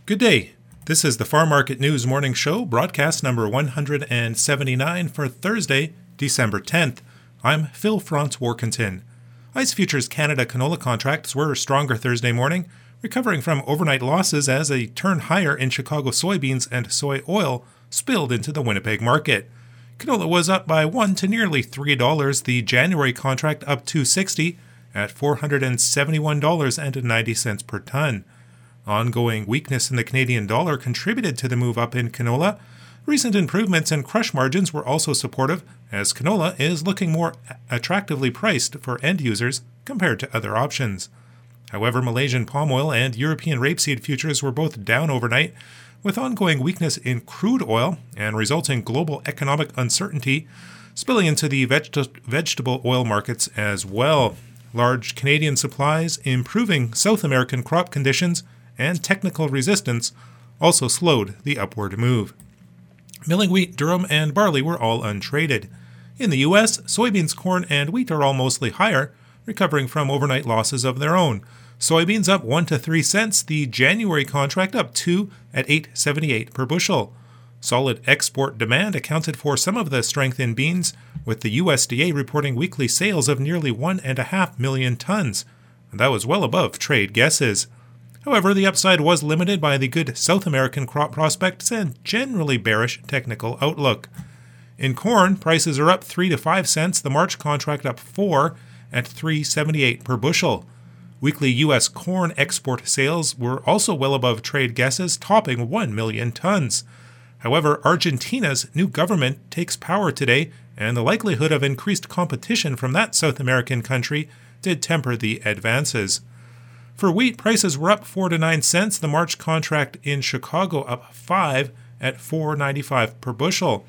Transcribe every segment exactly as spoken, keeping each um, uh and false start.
Good day. This is the Farm Market News Morning Show, broadcast number one hundred seventy-nine for Thursday, December tenth. I'm Phil Franz Warkentin. ICE Futures Canada canola contracts were stronger Thursday morning, recovering from overnight losses as a turn higher in Chicago soybeans and soy oil spilled into the Winnipeg market. Canola was up by one to nearly three dollars, the January contract up two sixty at four hundred seventy-one dollars and ninety cents per ton. Ongoing weakness in the Canadian dollar contributed to the move up in canola. Recent improvements in crush margins were also supportive, as canola is looking more attractively priced for end users compared to other options. However, Malaysian palm oil and European rapeseed futures were both down overnight, with ongoing weakness in crude oil and resulting global economic uncertainty spilling into the veg- vegetable oil markets as well. Large Canadian supplies, improving South American crop conditions, and technical resistance also slowed the upward move. Milling wheat, durum, and barley were all untraded. In the U S, soybeans, corn, and wheat are all mostly higher, recovering from overnight losses of their own. Soybeans up one to three cents, the January contract up two at eight seventy-eight per bushel. Solid export demand accounted for some of the strength in beans, with the U S D A reporting weekly sales of nearly one and a half million tons. That was well above trade guesses. However, the upside was limited by the good South American crop prospects and generally bearish technical outlook. In corn, prices are up three to five cents, the March contract up four at three seventy-eight per bushel. Weekly U S corn export sales were also well above trade guesses, topping one million tons. However, Argentina's new government takes power today, and the likelihood of increased competition from that South American country did temper the advances. For wheat, prices were up four to nine cents, the March contract in Chicago up five at four ninety-five per bushel.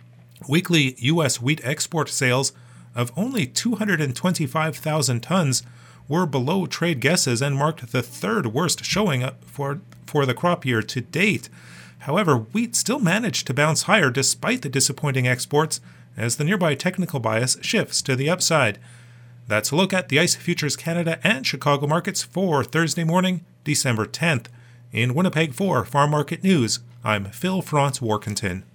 Weekly U S wheat export sales of only two hundred twenty-five thousand tons were below trade guesses and marked the third worst showing for, for the crop year to date. However, wheat still managed to bounce higher despite the disappointing exports as the nearby technical bias shifts to the upside. That's a look at the ICE Futures Canada and Chicago markets for Thursday morning, December tenth. In Winnipeg for Farm Market News, I'm Phil Franz Warkentin.